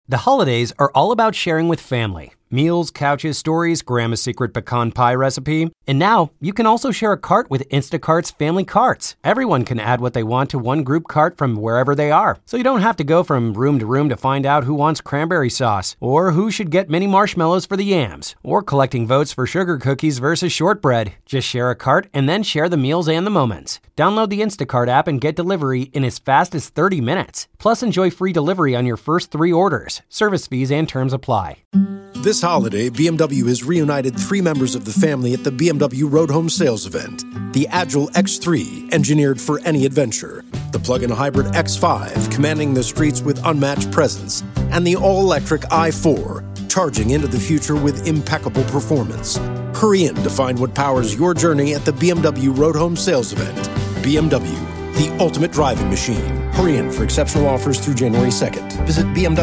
The holidays are all about sharing with family. Meals, couches, stories, Grandma's secret pecan pie recipe. And now, you can also share a cart with Instacart's Family Carts. Everyone can add what they want to one group cart from wherever they are. So you don't have to go from room to find out who wants cranberry sauce, or who should get mini marshmallows for the yams, or collecting votes for sugar cookies versus shortbread. Just share a cart and then share the meals and the moments. Download the Instacart app and get delivery in as fast as 30 minutes. Plus, enjoy free delivery on your first 3 orders. Service fees and terms apply. This holiday, BMW has reunited 3 members of the family at the BMW Road Home Sales event. The Agile X3, engineered for any adventure. The plug-in hybrid X5, commanding the streets with unmatched presence. And the all-electric i4, charging into the future with impeccable performance. Hurry in to find what powers your journey at the BMW Road Home Sales event. BMW, the ultimate driving machine. Hurry in for exceptional offers through January 2nd. Visit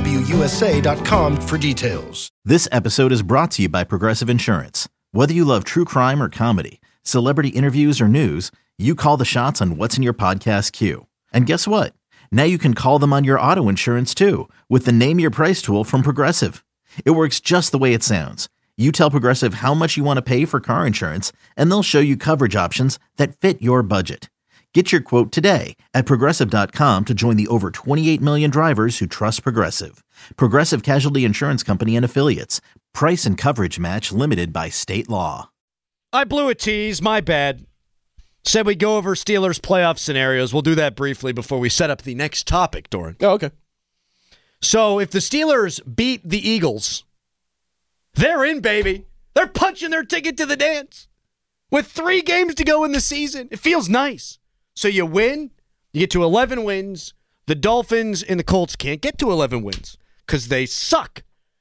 BMWUSA.com for details. This episode is brought to you by Progressive Insurance. Whether you love true crime or comedy, celebrity interviews or news, you call the shots on what's in your podcast queue. And guess what? Now you can call them on your auto insurance too with the Name Your Price tool from Progressive. It works just the way it sounds. You tell Progressive how much you want to pay for car insurance, and they'll show you coverage options that fit your budget. Get your quote today at Progressive.com to join the over 28 million drivers who trust Progressive. Progressive Casualty Insurance Company and Affiliates. Price and coverage match limited by state law. I blew a tease, my bad. Said we'd go over Steelers playoff scenarios. We'll do that briefly before we set up the next topic, Doran. Oh, okay. So if the Steelers beat the Eagles, they're in, baby. They're punching their ticket to the dance. With 3 games to go in the season, it feels nice. So you win, you get to 11 wins. The Dolphins and the Colts can't get to 11 wins because they suck.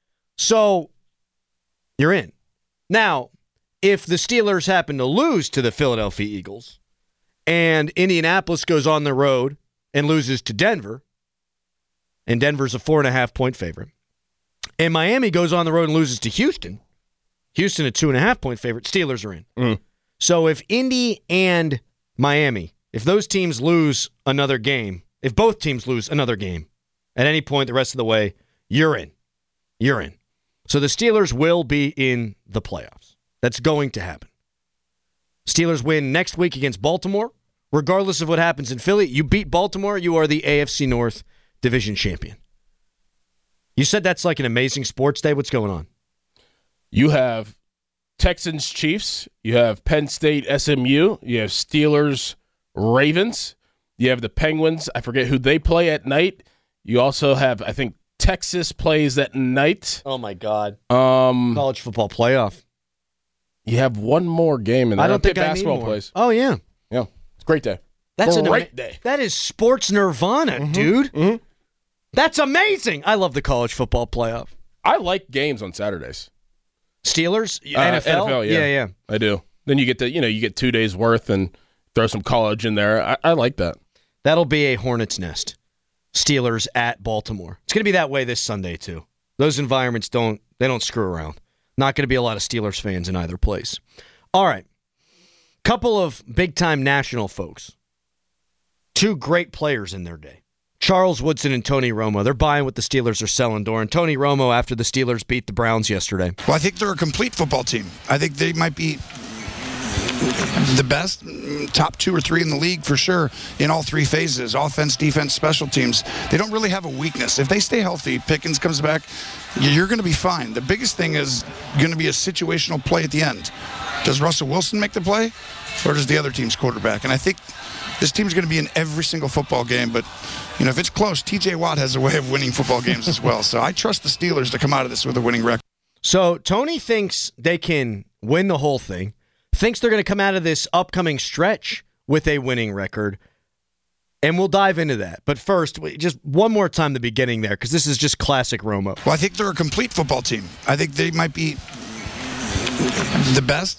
So you're in. Now, if the Steelers happen to lose to the Philadelphia Eagles and Indianapolis goes on the road and loses to Denver, and Denver's a 4.5-point favorite, and Miami goes on the road and loses to Houston a 2.5-point favorite, Steelers are in. So if Indy and Miami, if those teams lose another game, if both teams lose another game at any point the rest of the way, you're in. You're in. So the Steelers will be in the playoffs. That's going to happen. Steelers win next week against Baltimore. Regardless of what happens in Philly, you beat Baltimore, you are the AFC North division champion. You said that's like an amazing sports day. What's going on? You have Texans Chiefs. You have Penn State SMU. You have Steelers Ravens. You have the Penguins. I forget who they play at night. You also have, I think, Texas plays that night. Oh, my God. College football playoff. You have one more game in there. I don't think basketball I need more. plays. Oh, yeah. Yeah. It's a great day. That's a great day. That is sports nirvana, dude. Mm-hmm. That's amazing. I love the college football playoff. I like games on Saturdays. Steelers? NFL? NFL, yeah. I do. Then you get you get 2 days worth and throw some college in there. I like that. That'll be a hornet's nest. Steelers at Baltimore. It's going to be that way this Sunday, too. Those environments don't screw around. Not going to be a lot of Steelers fans in either place. All right. Couple of big-time national folks. 2 great players in their day. Charles Woodson and Tony Romo. They're buying what the Steelers are selling, Doran. Tony Romo after the Steelers beat the Browns yesterday. Well, I think they're a complete football team. I think they might be the best, top 2 or 3 in the league for sure in all 3 phases, offense, defense, special teams. They don't really have a weakness. If they stay healthy, Pickens comes back, you're going to be fine. The biggest thing is going to be a situational play at the end. Does Russell Wilson make the play or does the other team's quarterback? And I think this team's going to be in every single football game, but if it's close, TJ Watt has a way of winning football games as well. So I trust the Steelers to come out of this with a winning record. So Tony thinks they can win the whole thing. Thinks they're going to come out of this upcoming stretch with a winning record, and we'll dive into that. But first, just one more time the beginning there, because this is just classic Romo. Well, I think they're a complete football team. I think they might be the best.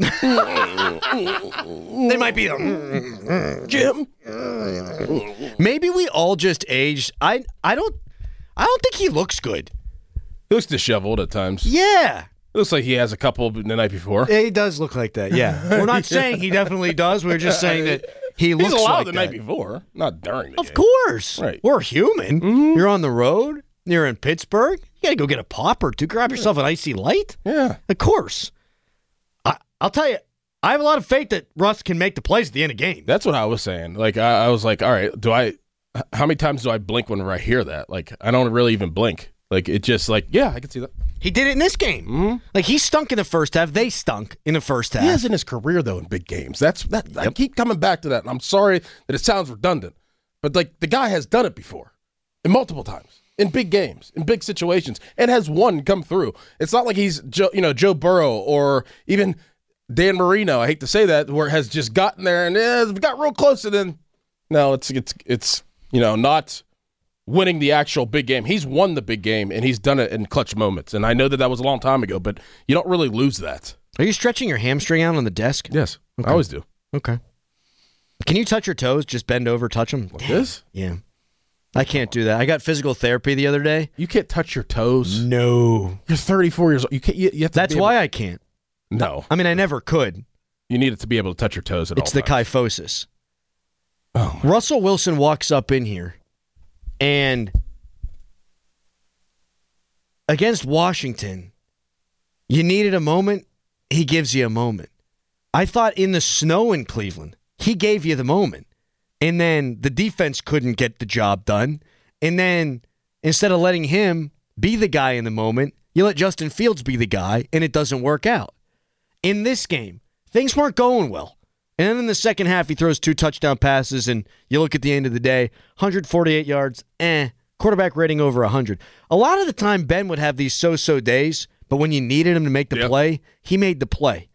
They might be Jim. Maybe we all just aged. I don't think he looks good. He looks disheveled at times. Yeah. It looks like he has a couple the night before. He does look like that, yeah. We're not saying he definitely does. We're just saying that he looks like that. He's allowed the night before, not during the game. Of course. Right. We're human. Mm-hmm. You're on the road. You're in Pittsburgh. You got to go get a pop or two. Grab yourself an icy light. Yeah. Of course. I'll tell you, I have a lot of faith that Russ can make the plays at the end of the game. That's what I was saying. Like, I was like, all right, how many times do I blink whenever I hear that? Like, I don't really even blink. Like, it just like, yeah, I can see that. He did it in this game. Mm-hmm. Like, he stunk in the first half. They stunk in the first half. He has in his career, though, in big games. I keep coming back to that, and I'm sorry that it sounds redundant. But, like, the guy has done it before, and multiple times, in big games, in big situations, and has won come through. It's not like he's Joe Burrow or even Dan Marino, I hate to say that, where it has just gotten there and got real close, and then, no, it's not winning the actual big game. He's won the big game, and he's done it in clutch moments. And I know that was a long time ago, but you don't really lose that. Are you stretching your hamstring out on the desk? Yes, okay. I always do. Okay. Can you touch your toes? Just bend over, touch them? Like this? Yeah. I can't do that. I got physical therapy the other day. You can't touch your toes? No. You're 34 years old. You can't. You have to. That's why I can't. No. I mean, I never could. You need it to be able to touch your toes at all times. It's the kyphosis. Oh. Russell Wilson walks up in here, and against Washington, you needed a moment, he gives you a moment. I thought in the snow in Cleveland, he gave you the moment. And then the defense couldn't get the job done. And then instead of letting him be the guy in the moment, you let Justin Fields be the guy, and it doesn't work out. In this game, things weren't going well. And then in the second half, he throws 2 touchdown passes, and you look at the end of the day, 148 yards, quarterback rating over 100. A lot of the time, Ben would have these so-so days, but when you needed him to make the play, he made the play.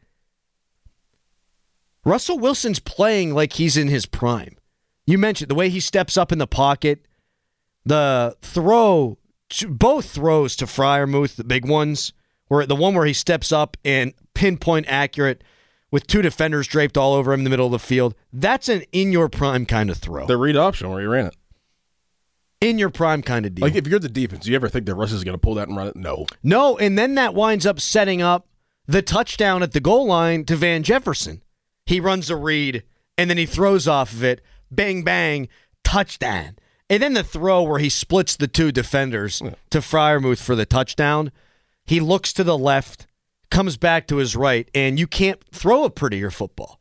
Russell Wilson's playing like he's in his prime. You mentioned the way he steps up in the pocket, the throw, both throws to Freiermuth, the big ones, where the one where he steps up and pinpoint accurate with 2 defenders draped all over him in the middle of the field. That's an in-your-prime kind of throw. The read option where he ran it. In-your-prime kind of deal. Like, if you're the defense, do you ever think that Russ is going to pull that and run it? No. No, and then that winds up setting up the touchdown at the goal line to Van Jefferson. He runs a read, and then he throws off of it. Bang, bang, touchdown. And then the throw where he splits the 2 defenders to Freiermuth for the touchdown. He looks to the left, comes back to his right, and you can't throw a prettier football.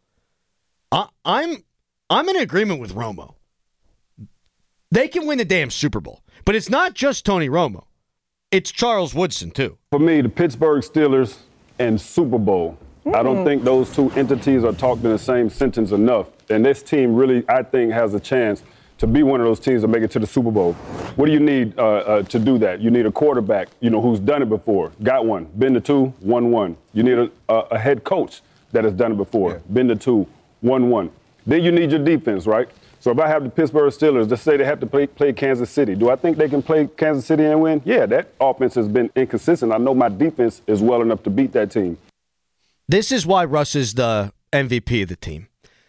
I'm in agreement with Romo. They can win the damn Super Bowl. But it's not just Tony Romo. It's Charles Woodson, too. For me, the Pittsburgh Steelers and Super Bowl. I don't think those 2 entities are talked in the same sentence enough. And this team really, I think, has a chance to be one of those teams that make it to the Super Bowl. What do you need to do that? You need a quarterback, who's done it before. Got one. Been to 2, won 1. You need a head coach that has done it before. Yeah. Been to 2, won 1. Then you need your defense, right? So if I have the Pittsburgh Steelers, just say they have to play Kansas City. Do I think they can play Kansas City and win? Yeah, that offense has been inconsistent. I know my defense is well enough to beat that team. This is why Russ is the MVP of the team.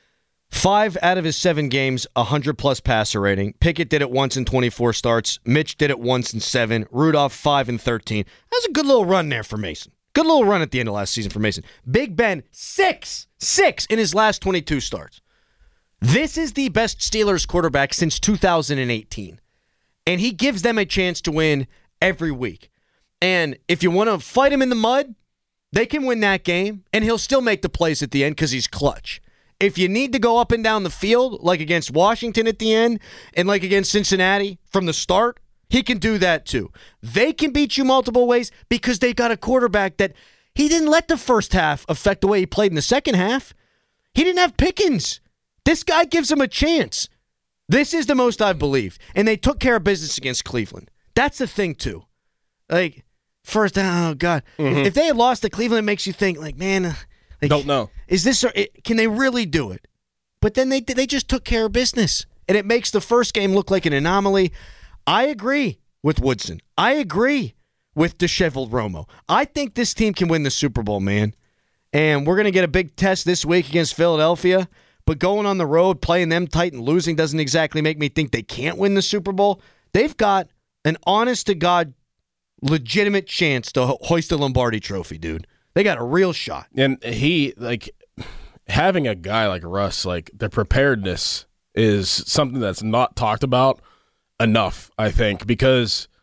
5 out of his 7 games, 100-plus passer rating. Pickett did it once in 24 starts. Mitch did it once in 7. Rudolph, 5 in 13. That's a good little run there for Mason. Good little run at the end of last season for Mason. Big Ben, 6 in his last 22 starts. This is the best Steelers quarterback since 2018. And he gives them a chance to win every week. And if you want to fight him in the mud, they can win that game, and he'll still make the plays at the end because he's clutch. If you need to go up and down the field, like against Washington at the end and like against Cincinnati from the start, he can do that too. They can beat you multiple ways because they've got a quarterback that he didn't let the first half affect the way he played in the second half. He didn't have Pickens. This guy gives him a chance. This is the most I've believed. And they took care of business against Cleveland. That's the thing too. Like, first, oh, God. Mm-hmm. If they had lost to Cleveland, it makes you think, like, man, like, don't know. Is this? Can they really do it? But then they just took care of business, and it makes the first game look like an anomaly. I agree with Woodson. I agree with disheveled Romo. I think this team can win the Super Bowl, man. And we're going to get a big test this week against Philadelphia. But going on the road, playing them tight and losing doesn't exactly make me think they can't win the Super Bowl. They've got an honest-to-God, legitimate chance to hoist the Lombardi Trophy, dude. They got a real shot. And he, like, having a guy like Russ, like, the preparedness is something that's not talked about enough, I think, because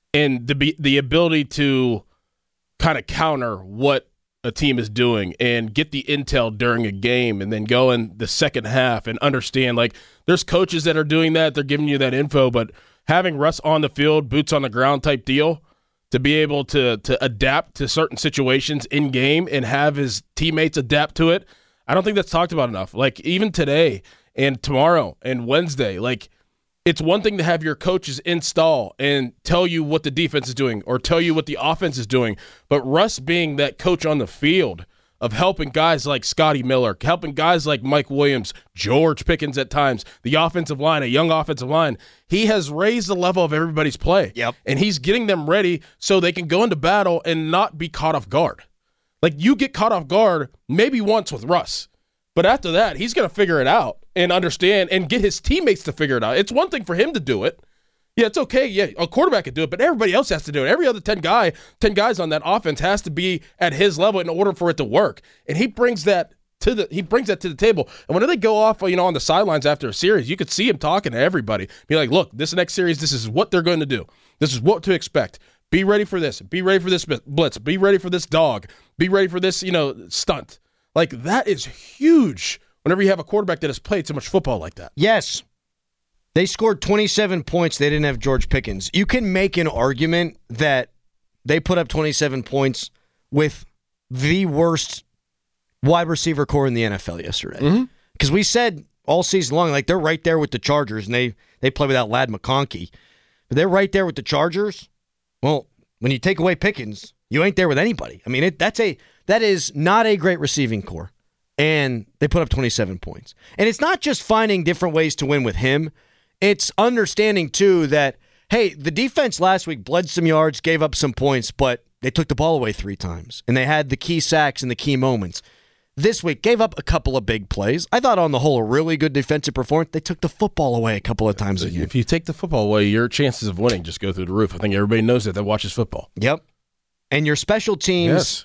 and the ability to kind of counter what a team is doing and get the intel during a game and then go in the second half and understand, like, there's coaches that are doing that. They're giving you that info, but having Russ on the field, boots on the ground type deal, to be able to adapt to certain situations in game and have his teammates adapt to it, I don't think that's talked about enough. Like, even today and tomorrow and Wednesday, like, it's one thing to have your coaches install and tell you what the defense is doing or tell you what the offense is doing, but Russ being that coach on the field of helping guys like Scotty Miller, helping guys like Mike Williams, George Pickens at times, the offensive line, a young offensive line, he has raised the level of everybody's play. Yep. And he's getting them ready so they can go into battle and not be caught off guard. Like, you get caught off guard maybe once with Russ, but after that, he's going to figure it out and understand and get his teammates to figure it out. It's one thing for him to do it. Yeah, it's okay. Yeah, a quarterback could do it, but everybody else has to do it. Every other 10 guys on that offense has to be at his level in order for it to work. And he brings that to the table. And when they go off, on the sidelines after a series, you could see him talking to everybody. Be like, look, this next series, this is what they're going to do. This is what to expect. Be ready for this. Be ready for this blitz. Be ready for this dog. Be ready for this, stunt. Like, that is huge whenever you have a quarterback that has played so much football like that. Yes. They scored 27 points. They didn't have George Pickens. You can make an argument that they put up 27 points with the worst wide receiver core in the NFL yesterday. Because we said all season long, like, they're right there with the Chargers, and they play without Ladd McConkey. But they're right there with the Chargers. Well, when you take away Pickens, you ain't there with anybody. I mean, that is not a great receiving core. And they put up 27 points. And it's not just finding different ways to win with him. It's understanding, too, that, hey, the defense last week bled some yards, gave up some points, but they took the ball away 3 times. And they had the key sacks and the key moments. This week, gave up a couple of big plays. I thought on the whole, a really good defensive performance. They took the football away a couple of times again. If you take the football away, your chances of winning just go through the roof. I think everybody knows that watches football. Yep. And your special teams,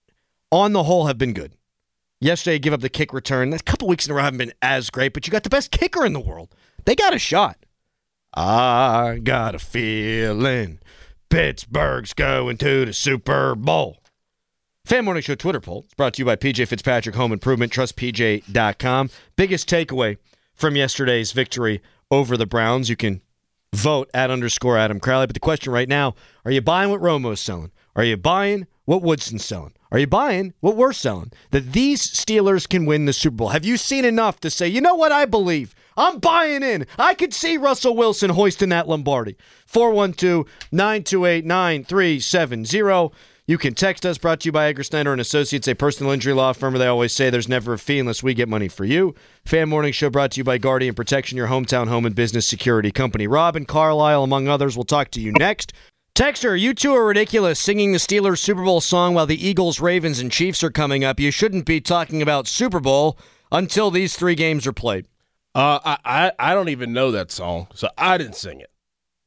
on the whole, have been good. Yesterday, give up the kick return. A couple weeks in a row haven't been as great, but you got the best kicker in the world. They got a shot. I got a feeling Pittsburgh's going to the Super Bowl. Fan Morning Show Twitter poll. It's brought to you by PJ Fitzpatrick Home Improvement. TrustPJ.com. Biggest takeaway from yesterday's victory over the Browns. You can vote at _Adam Crowley. But the question right now, are you buying what Romo's selling? Are you buying what Woodson's selling? Are you buying what we're selling? That these Steelers can win the Super Bowl. Have you seen enough to say, you know what, I believe? I'm buying in. I could see Russell Wilson hoisting that Lombardi. 412-928-9370. You can text us, brought to you by Edgar Snyder and Associates, a personal injury law firm where they always say there's never a fee unless we get money for you. Fan Morning Show brought to you by Guardian Protection, your hometown home and business security company. Rob and Carlisle, among others, will talk to you next. Texter, you two are ridiculous singing the Steelers Super Bowl song while the Eagles, Ravens, and Chiefs are coming up. You shouldn't be talking about Super Bowl until these 3 games are played. I don't even know that song, so I didn't sing it.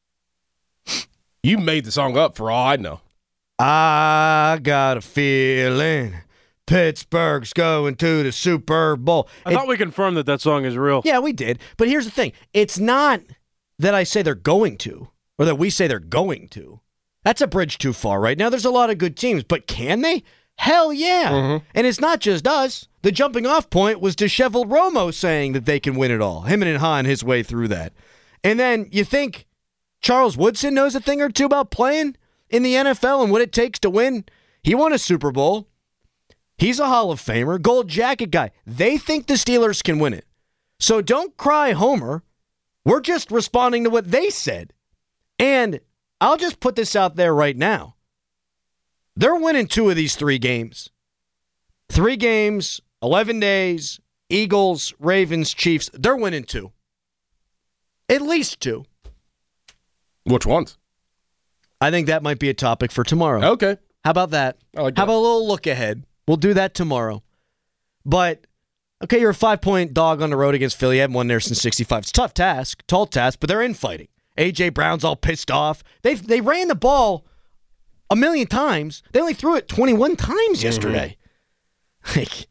You made the song up for all I know. I got a feeling Pittsburgh's going to the Super Bowl. I thought we confirmed that song is real. Yeah, we did. But here's the thing. It's not that I say they're going to, or that we say they're going to. That's a bridge too far right now. There's a lot of good teams, but can they? Hell yeah. Mm-hmm. And it's not just us. The jumping off point was disheveled Romo saying that they can win it all. Him and Hahn his way through that. And then you think Charles Woodson knows a thing or two about playing in the NFL and what it takes to win? He won a Super Bowl. He's a Hall of Famer, gold jacket guy. They think the Steelers can win it. So don't cry Homer. We're just responding to what they said. And I'll just put this out there right now. They're winning 2 of these 3 games. 3 games, 11 days, Eagles, Ravens, Chiefs. They're winning 2. At least 2. Which ones? I think that might be a topic for tomorrow. Okay. How about that? I like How that. about a little look ahead? We'll do that tomorrow. But, okay, you're a 5-point dog on the road against Philly. You haven't won there since 65. It's a tough task, tall task, but they're infighting. A.J. Brown's all pissed off. They ran the ball a million times. They only threw it 21 times yesterday. Like,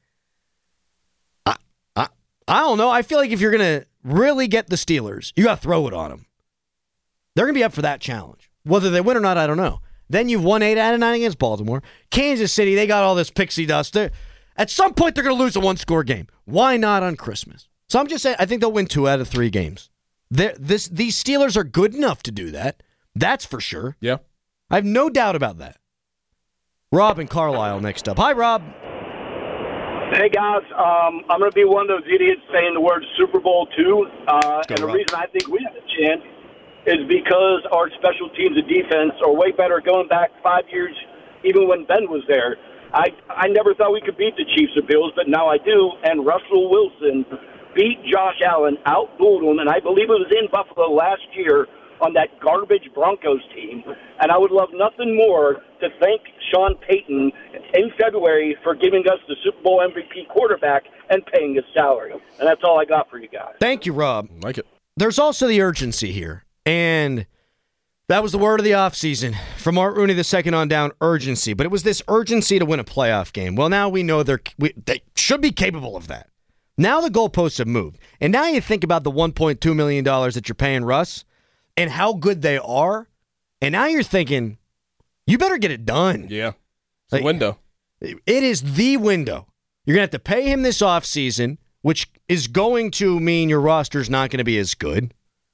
I don't know. I feel like if you're going to really get the Steelers, you got to throw it on them. They're going to be up for that challenge. Whether they win or not, I don't know. Then you've won 8 out of 9 against Baltimore. Kansas City, they got all this pixie dust. At some point, they're going to lose a one-score game. Why not on Christmas? So I'm just saying, I think they'll win 2 out of 3 games. These Steelers are good enough to do that. That's for sure. Yeah. I have no doubt about that. Rob and Carlisle next up. Hi, Rob. Hey, guys. I'm going to be one of those idiots saying the word Super Bowl too. And the reason I think we have a chance is because our special teams and defense are way better going back 5 years, even when Ben was there. I never thought we could beat the Chiefs or Bills, but now I do. And Russell Wilson beat Josh Allen, outdueled him, and I believe it was in Buffalo last year on that garbage Broncos team. And I would love nothing more to thank Sean Payton in February for giving us the Super Bowl MVP quarterback and paying his salary. And that's all I got for you guys. Thank you, Rob. Like it. There's also the urgency here. And that was the word of the offseason from Art Rooney II on down, urgency. But it was this urgency to win a playoff game. Well, now we know they should be capable of that. Now the goalposts have moved. And now you think about the $1.2 million that you're paying Russ and how good they are. And now you're thinking, you better get it done. Yeah. It's the window. It is the window. You're going to have to pay him this offseason, which is going to mean your roster's not going to be as good.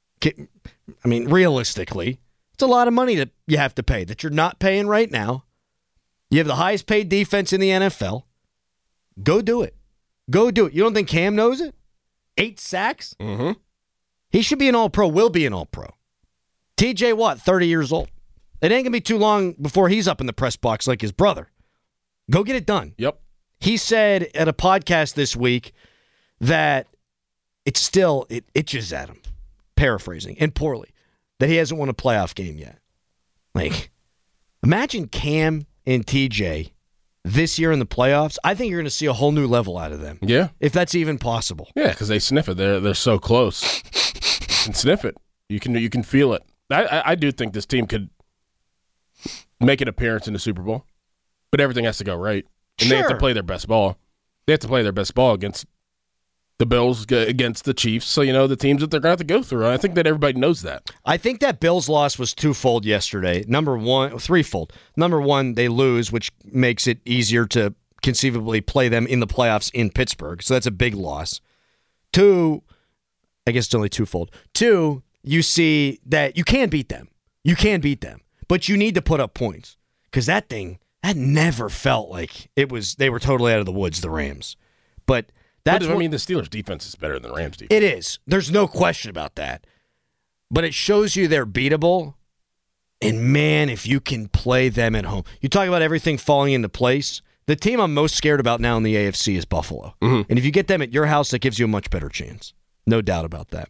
I mean, realistically, it's a lot of money that you have to pay that you're not paying right now. You have the highest paid defense in the NFL. Go do it. Go do it. You don't think Cam knows it? 8 sacks? Mm-hmm. He should be an all-pro, will be an all-pro. TJ Watt, 30 years old. It ain't going to be too long before he's up in the press box like his brother. Go get it done. Yep. He said at a podcast this week that it itches at him, paraphrasing, and poorly, that he hasn't won a playoff game yet. Like, imagine Cam and TJ this year in the playoffs. I think you're going to see a whole new level out of them. Yeah. If that's even possible. Yeah, because they sniff it. They're so close. You can sniff it. You can feel it. I do think this team could make an appearance in the Super Bowl, but everything has to go right. And They have to play their best ball. They have to play their best ball against the Bills, against the Chiefs, so the teams that they're going to have to go through. I think that everybody knows that. I think that Bills loss was twofold yesterday. Threefold. Number one, they lose, which makes it easier to conceivably play them in the playoffs in Pittsburgh. So that's a big loss. 2, I guess it's only twofold. 2, you see that you can beat them. You can beat them. But you need to put up points. Because that never felt like they were totally out of the woods, the Rams. But the Steelers' defense is better than the Rams' defense. It is. There's no question about that. But it shows you they're beatable. And, man, if you can play them at home. You talk about everything falling into place. The team I'm most scared about now in the AFC is Buffalo. Mm-hmm. And if you get them at your house, that gives you a much better chance. No doubt about that.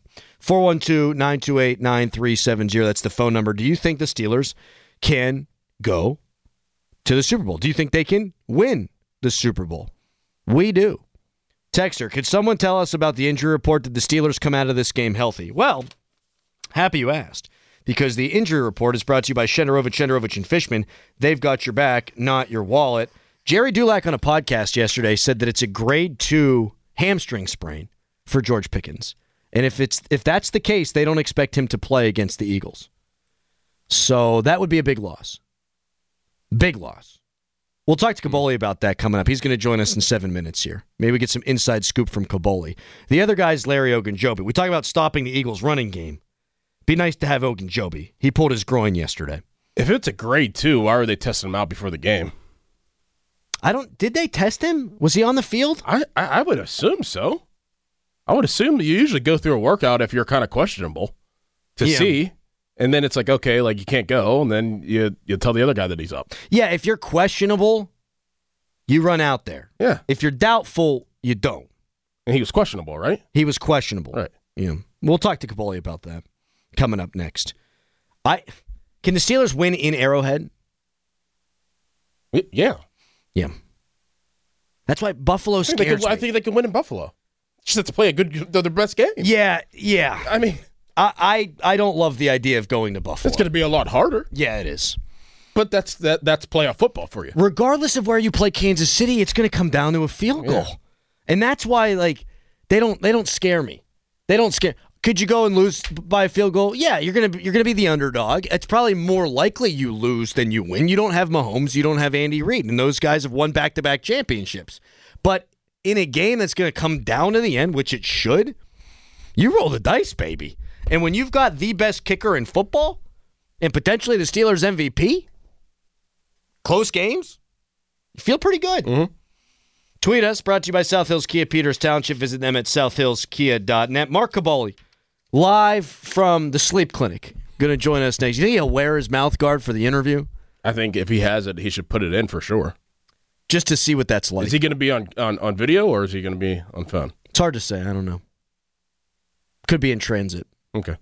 412-928-9370. That's the phone number. Do you think the Steelers can go to the Super Bowl? Do you think they can win the Super Bowl? We do. Texter, could someone tell us about the injury report? Did the Steelers come out of this game healthy? Well, happy you asked, because the injury report is brought to you by Shenderovich and Fishman. They've got your back, not your wallet. Jerry Dulac on a podcast yesterday said that it's a grade 2 hamstring sprain for George Pickens. And if that's the case, they don't expect him to play against the Eagles. So that would be a big loss. Big loss. We'll talk to Kaboli about that coming up. He's going to join us in 7 minutes here. Maybe we get some inside scoop from Kaboli. The other guy is Larry Ogunjobi. We talk about stopping the Eagles' running game. Be nice to have Ogunjobi. He pulled his groin yesterday. If it's a grade 2, why are they testing him out before the game? Did they test him? Was he on the field? I would assume so. I would assume you usually go through a workout if you're kind of questionable to see. And then it's like, okay, like you can't go, and then you tell the other guy that he's up. Yeah, if you're questionable, you run out there. Yeah. If you're doubtful, you don't. And he was questionable, right? He was questionable. Right. Yeah. We'll talk to Kaboli about that coming up next. Can the Steelers win in Arrowhead? Yeah. Yeah. That's why Buffalo scares me. I think they can win in Buffalo. Just have to play their best game. Yeah. I mean, I don't love the idea of going to Buffalo. It's going to be a lot harder. Yeah, it is. But that's playoff football for you. Regardless of where you play Kansas City, it's going to come down to a field goal. And that's why they don't scare me. They don't scare. Could you go and lose by a field goal? Yeah, you're gonna be the underdog. It's probably more likely you lose than you win. You don't have Mahomes, you don't have Andy Reid, and those guys have won back-to-back championships. But in a game that's going to come down to the end, which it should, you roll the dice, baby. And when you've got the best kicker in football and potentially the Steelers MVP, close games, you feel pretty good. Mm-hmm. Tweet us, brought to you by South Hills Kia Peters Township. Visit them at southhillskia.net. Mark Caboli, live from the sleep clinic, going to join us next. You think he'll wear his mouth guard for the interview? I think if he has it, he should put it in for sure. Just to see what that's like. Is he going to be on video or is he going to be on phone? It's hard to say. I don't know. Could be in transit. Okay.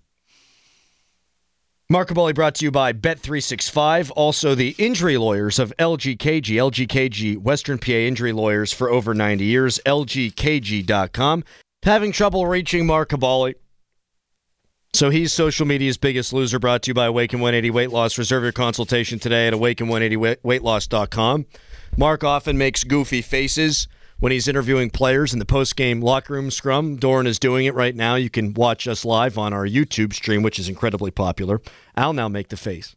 Mark Caboli brought to you by Bet365. Also, the injury lawyers of LGKG. LGKG, Western PA injury lawyers for over 90 years. LGKG.com. Having trouble reaching Mark Caboli. So he's social media's biggest loser, brought to you by Awaken 180 Weight Loss. Reserve your consultation today at awaken180weightloss.com. Mark often makes goofy faces when he's interviewing players in the post-game locker room scrum. Doran is doing it right now. You can watch us live on our YouTube stream, which is incredibly popular. I'll now make the face.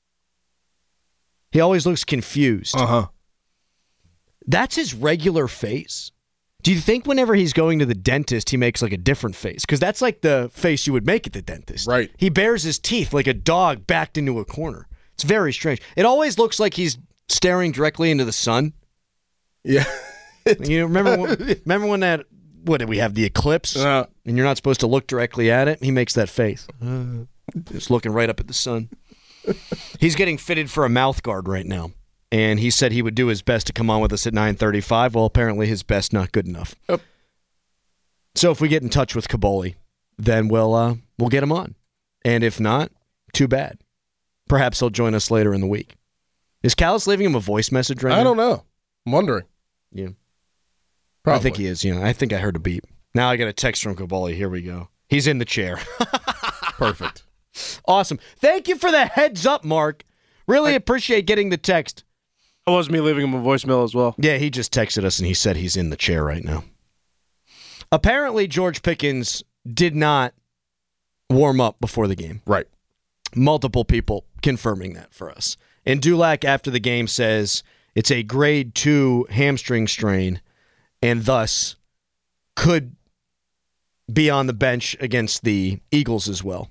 He always looks confused. Uh-huh. That's his regular face. Do you think whenever he's going to the dentist, he makes like a different face? Because that's like the face you would make at the dentist. Right. He bares his teeth like a dog backed into a corner. It's very strange. It always looks like he's staring directly into the sun. Yeah. You remember when that, what did we have, the eclipse? And you're not supposed to look directly at it? He makes that face. Just looking right up at the sun. He's getting fitted for a mouth guard right now. And he said he would do his best to come on with us at 9:35. Well, apparently his best not good enough. Yep. So if we get in touch with Caboli, then we'll get him on. And if not, too bad. Perhaps he'll join us later in the week. Is Callis leaving him a voice message right now? I don't know. I'm wondering. Yeah. Probably. I think he is. I think I heard a beep. Now I got a text from Caboli. Here we go. He's in the chair. Perfect. Awesome. Thank you for the heads up, Mark. Really appreciate getting the text. That was me leaving him a voicemail as well. Yeah, he just texted us and he said he's in the chair right now. Apparently, George Pickens did not warm up before the game. Right. Multiple people confirming that for us. And Dulac, after the game, says it's a grade 2 hamstring strain and thus could be on the bench against the Eagles as well.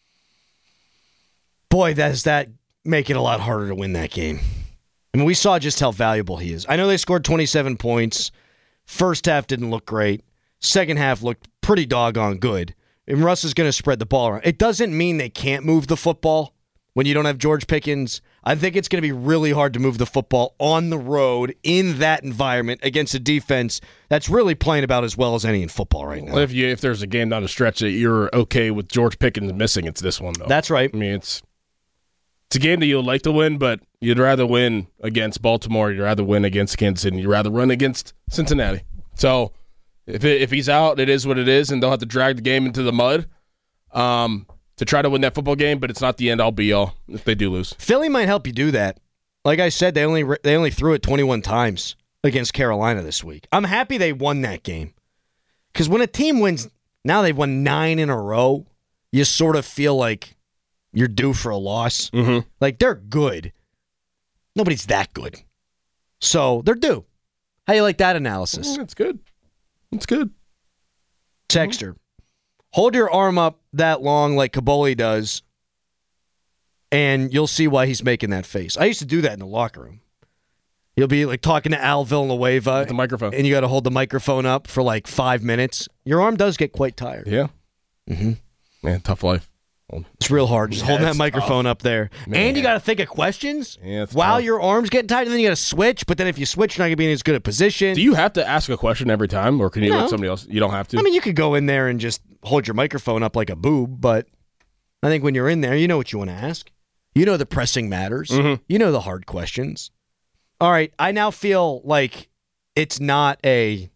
Boy, does that make it a lot harder to win that game. I mean, we saw just how valuable he is. I know they scored 27 points. First half didn't look great. Second half looked pretty doggone good. And Russ is going to spread the ball around. It doesn't mean they can't move the football when you don't have George Pickens. I think it's going to be really hard to move the football on the road in that environment against a defense that's really playing about as well as any in football right now. Well, if there's a game down the stretch that you're okay with George Pickens missing, it's this one, though. That's right. I mean, it's a game that you'll like to win, but you'd rather win against Baltimore. You'd rather win against Kansas City. You'd rather run against Cincinnati. So if he's out, it is what it is, and they'll have to drag the game into the mud to try to win that football game, but it's not the end-all be-all if they do lose. Philly might help you do that. Like I said, they only threw it 21 times against Carolina this week. I'm happy they won that game. Because when a team wins, now they've won 9 in a row, you sort of feel like you're due for a loss. Mm-hmm. Like, they're good. Nobody's that good. So, they're due. How you like that analysis? It's good. It's good. Texter, hold your arm up that long like Caboli does, and you'll see why he's making that face. I used to do that in the locker room. You'll be like talking to Al Villanueva. With the microphone. And you got to hold the microphone up for like 5 minutes. Your arm does get quite tired. Yeah. Mm-hmm. Man, tough life. It's real hard just holding that microphone up there. Man. And you got to think of questions Yeah, while tough. your arm's getting tight, and then you got to switch. But then if you switch, you're not going to be in as good a position. Do you have to ask a question every time, or can you No. let somebody else? You don't have to? I mean, you could go in there and just hold your microphone up like a boob, but I think when you're in there, you know what you want to ask. You know the pressing matters. Mhm. You know the hard questions. All right, I now feel like it's not a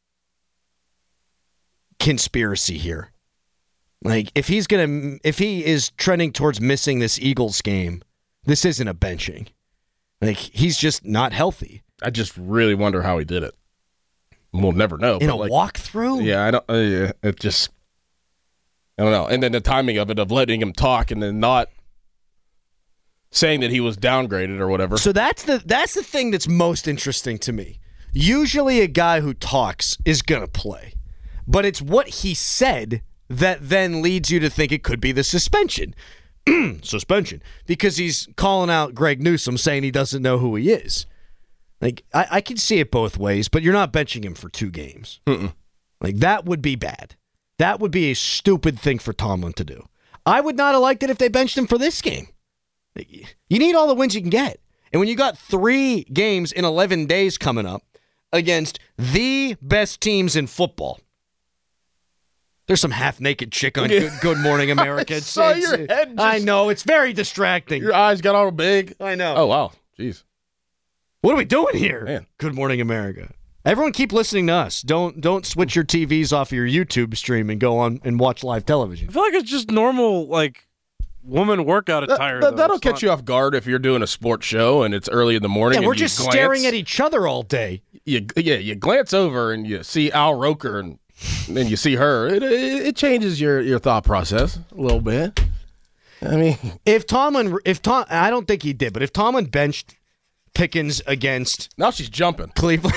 conspiracy here. Like, if he is trending towards missing this Eagles game, this isn't a benching. Like, he's just not healthy. I just really wonder how he did it. We'll never know. In but a like, walkthrough? Yeah, I don't. It just. I don't know. And then the timing of it, of letting him talk and then not saying that he was downgraded or whatever. So that's the thing that's most interesting to me. Usually a guy who talks is going to play. But it's what he said that then leads you to think it could be the suspension. Suspension. Because he's calling out Greg Newsome saying he doesn't know who he is. Like, I can see it both ways, but you're not benching him for 2 games. Like, that would be bad. That would be a stupid thing for Tomlin to do. I would not have liked it if they benched him for this game. You need all the wins you can get. And when you got 3 games in 11 days coming up against the best teams in football, there's some half-naked chick on Good Morning America. I know, it's very distracting. Your eyes got all big. I know. Oh, wow. Jeez. What are we doing here? Man. Good Morning America. Everyone keep listening to us. Don't switch your TVs off of your YouTube stream and go on and watch live television. I feel like it's just normal, like, woman workout attire. That'll catch you off guard if you're doing a sports show and it's early in the morning. Yeah, we're just staring at each other all day. You glance over and you see Al Roker and then you see her. It changes your thought process a little bit. I mean, I don't think he did, but if Tomlin benched Pickens against now she's jumping Cleveland.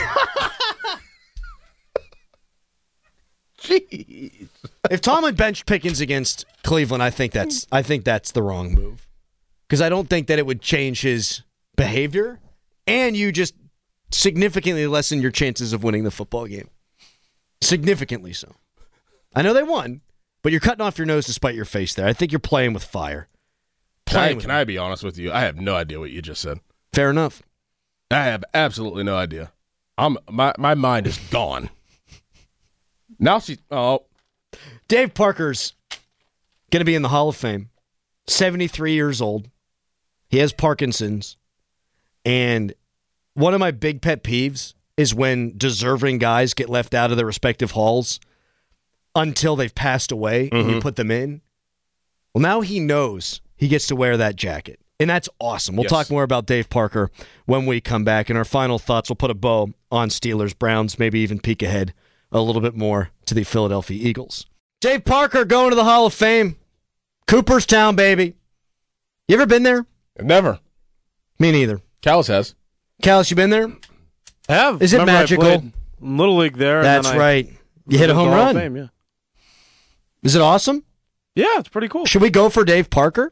Jeez. If Tomlin benched Pickens against Cleveland, I think that's the wrong move. Because I don't think that it would change his behavior, and you just significantly lessen your chances of winning the football game. Significantly so. I know they won, but you're cutting off your nose to spite your face there. I think you're playing with fire. Can I be honest with you? I have no idea what you just said. Fair enough. I have absolutely no idea. My mind is gone. Now Dave Parker's going to be in the Hall of Fame. 73 years old. He has Parkinson's. And one of my big pet peeves is when deserving guys get left out of their respective halls until they've passed away and you put them in. Well, now he knows he gets to wear that jacket. And that's awesome. We'll talk more about Dave Parker when we come back. In our final thoughts, we'll put a bow on Steelers, Browns, maybe even peek ahead a little bit more to the Philadelphia Eagles. Dave Parker going to the Hall of Fame. Cooperstown, baby. You ever been there? Never. Me neither. Callis has. Callis, you been there? I have. Is it magical? Little League there. That's right. You hit a home run. Fame, yeah. Is it awesome? Yeah, it's pretty cool. Should we go for Dave Parker?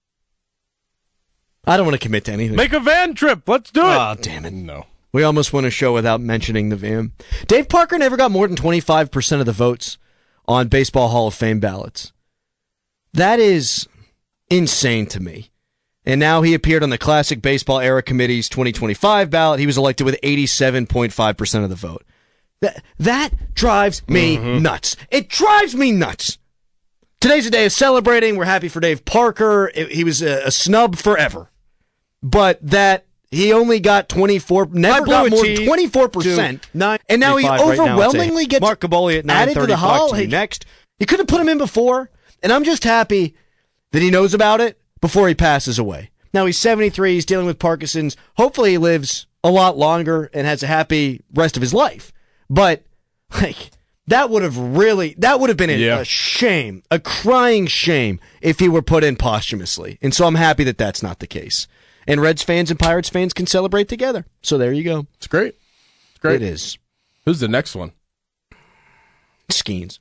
I don't want to commit to anything. Make a van trip. Let's do it. Oh, damn it. No. We almost won a show without mentioning the van. Dave Parker never got more than 25% of the votes on Baseball Hall of Fame ballots. That is insane to me. And now he appeared on the Classic Baseball Era Committee's 2025 ballot. He was elected with 87.5% of the vote. That drives me nuts. It drives me nuts. Today's a day of celebrating. We're happy for Dave Parker. He was a snub forever. But that he only got 24, never got more than 24%. And now he overwhelmingly gets Mark Caboli at added to the Hall. Hey, next. You could have put him in before. And I'm just happy that he knows about it before he passes away. Now he's 73. He's dealing with Parkinson's. Hopefully he lives a lot longer and has a happy rest of his life. But like that would have been a shame, a crying shame if he were put in posthumously. And so I'm happy that that's not the case. And Reds fans and Pirates fans can celebrate together. So there you go. It's great. It's great. It is. Who's the next one? Skeens.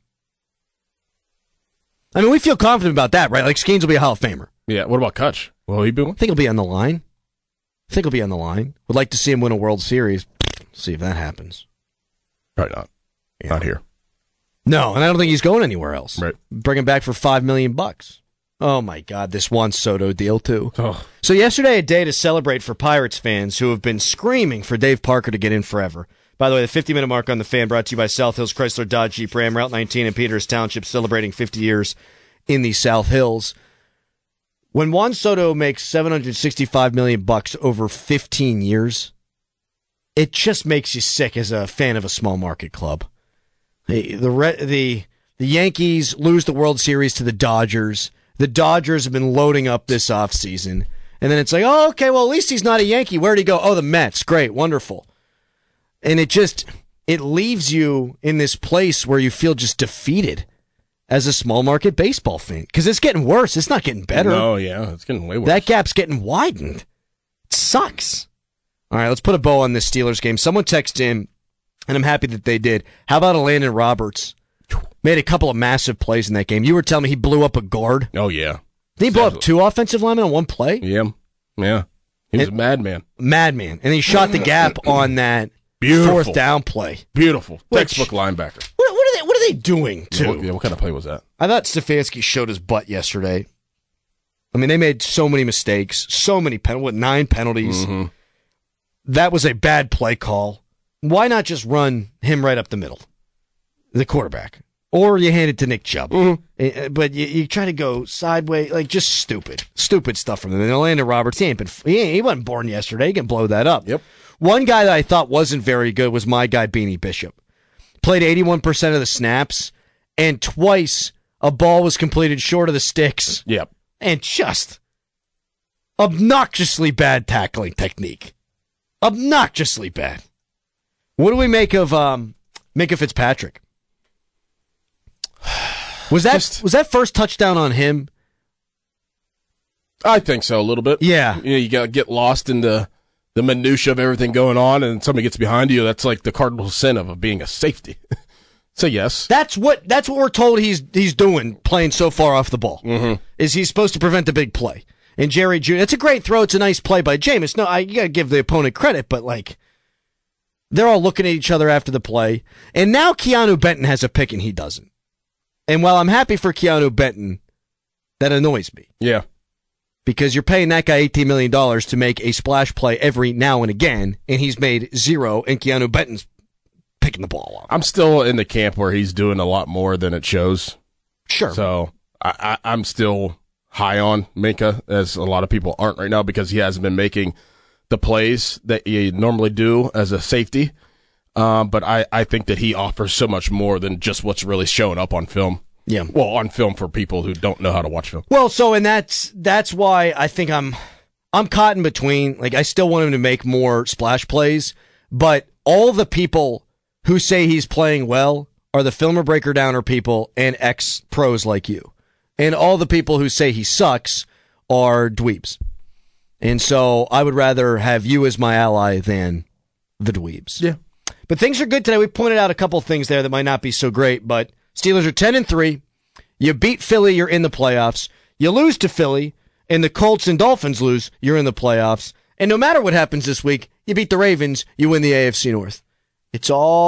I mean, we feel confident about that, right? Like Skeens will be a Hall of Famer. Yeah. What about Kutch? Will he be one? I think he'll be on the line. Would like to see him win a World Series. See if that happens. Probably not. Yeah. Not here. No, and I don't think he's going anywhere else. Right. Bring him back for $5 million. Oh my God, this Juan Soto deal too. Oh. So yesterday, a day to celebrate for Pirates fans who have been screaming for Dave Parker to get in forever. By the way, the 50-minute mark on the Fan brought to you by South Hills Chrysler Dodge Jeep Ram, Route 19 in Peters Township, celebrating 50 years in the South Hills. When Juan Soto makes $765 million over 15 years, it just makes you sick as a fan of a small market club. The Yankees lose the World Series to the Dodgers. The Dodgers have been loading up this offseason. And then it's like, oh, okay, well, at least he's not a Yankee. Where'd he go? Oh, the Mets. Great, wonderful. And it leaves you in this place where you feel just defeated as a small market baseball fan, because it's getting worse. It's not getting better. No, yeah, it's getting way worse. That gap's getting widened. It sucks. All right, let's put a bow on this Steelers game. Someone texted in, and I'm happy that they did. How about Landon Roberts? Made a couple of massive plays in that game. You were telling me he blew up a guard. Oh, yeah. Did he blow up 2 offensive linemen on one play? Yeah. He was a madman. Madman. And he shot the gap on that fourth down play. Beautiful. Textbook linebacker. What are they doing, too? What kind of play was that? I thought Stefanski showed his butt yesterday. I mean, they made so many mistakes, so many 9 penalties. Mm-hmm. That was a bad play call. Why not just run him right up the middle, the quarterback? Or you hand it to Nick Chubb. Mm-hmm. But you try to go sideways, like just stupid stuff from them. And Landon Roberts, he wasn't born yesterday. He can blow that up. Yep. One guy that I thought wasn't very good was my guy, Beanie Bishop. Played 81% of the snaps, and twice a ball was completed short of the sticks. Yep. And just obnoxiously bad tackling technique. Obnoxiously bad. What do we make of Fitzpatrick? Was that first touchdown on him? I think so, a little bit. Yeah. You got to get lost in the minutia of everything going on, and somebody gets behind you. That's like the cardinal sin of being a safety. So yes, that's what we're told he's doing, playing so far off the ball. Mm-hmm. Is he's supposed to prevent the big play? And Jerry Jr. It's a great throw. It's a nice play by Jameis. No, you got to give the opponent credit, but like they're all looking at each other after the play, and now Keanu Benton has a pick and he doesn't. And while I'm happy for Keanu Benton, that annoys me. Yeah. Because you're paying that guy $18 million to make a splash play every now and again, and he's made 0, and Keanu Benton's picking the ball up. I'm still in the camp where he's doing a lot more than it shows. Sure. So I'm still high on Minkah, as a lot of people aren't right now, because he hasn't been making the plays that you normally do as a safety. But I think that he offers so much more than just what's really showing up on film. Yeah. Well, on film for people who don't know how to watch film. Well, so and that's why I think I'm caught in between. Like I still want him to make more splash plays, but all the people who say he's playing well are the filmer breaker downer people and ex-pros like you. And all the people who say he sucks are dweebs. And so I would rather have you as my ally than the dweebs. Yeah. But things are good today. We pointed out a couple things there that might not be so great, but Steelers are 10-3. You beat Philly, you're in the playoffs. You lose to Philly, and the Colts and Dolphins lose, you're in the playoffs. And no matter what happens this week, you beat the Ravens, you win the AFC North. It's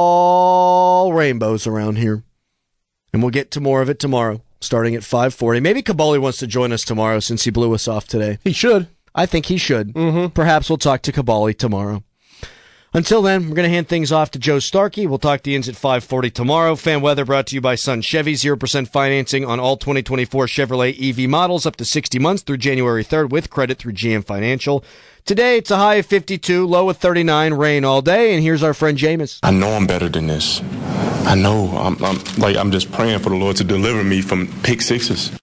all rainbows around here. And we'll get to more of it tomorrow, starting at 5:40. Maybe Kabali wants to join us tomorrow since he blew us off today. He should. I think he should. Mm-hmm. Perhaps we'll talk to Kabali tomorrow. Until then, we're going to hand things off to Joe Starkey. We'll talk the ins at 5:40 tomorrow. Fan weather brought to you by Sun Chevy. 0% financing on all 2024 Chevrolet EV models up to 60 months through January 3rd with credit through GM Financial. Today, it's a high of 52, low of 39, rain all day. And here's our friend Jameis. I know I'm better than this. I know. I'm just praying for the Lord to deliver me from pick sixes.